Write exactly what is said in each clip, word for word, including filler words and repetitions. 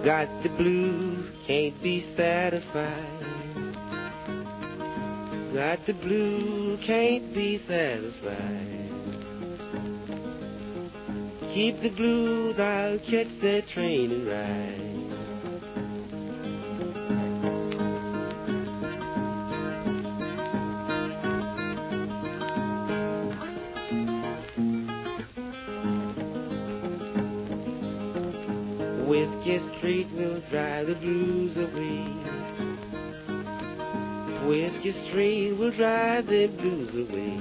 Got the blues, can't be satisfied. Got the blues, can't be satisfied. Keep the blues, I'll catch that train and ride. Whiskey Street will drive the blues away. Whiskey Street will drive the blues away.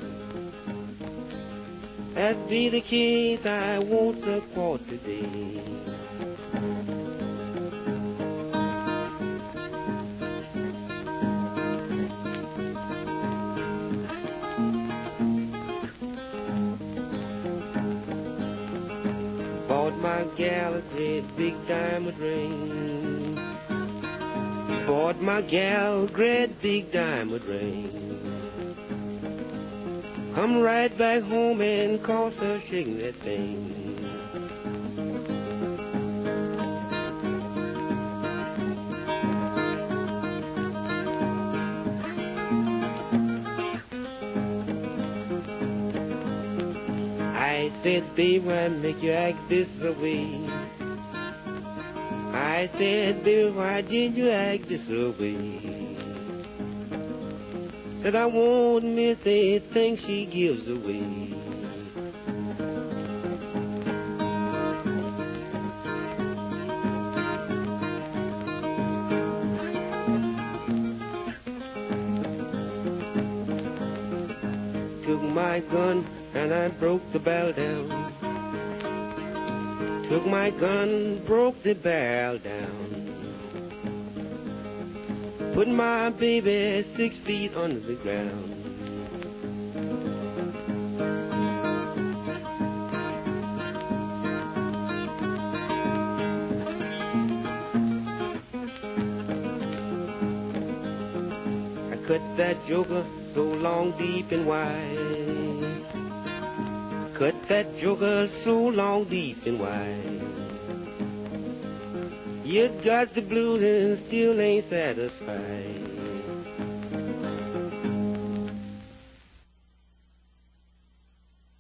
That be the case, I won't support today. Bought my gal a great big diamond ring. Bought my gal a great big diamond ring. Come right back home and cause her shaking that thing. I said, babe, why make you act this way? I said, babe, why did you act this way? That I won't miss anything she gives away. Took my gun and I broke the barrel down. Took my gun, broke the barrel down. Put my baby six feet under the ground. I cut that joker so long, deep and wide. Cut that joker so long, deep and wide. You got the blues and still ain't satisfied.